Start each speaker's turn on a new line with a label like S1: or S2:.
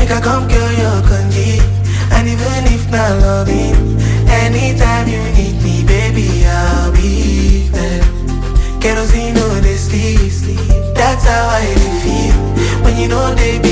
S1: Make I come girl your congee. And even if not loving, anytime you need me, baby, I'll be there. Kerosene, no, they sleep. That's how I feel when you know they be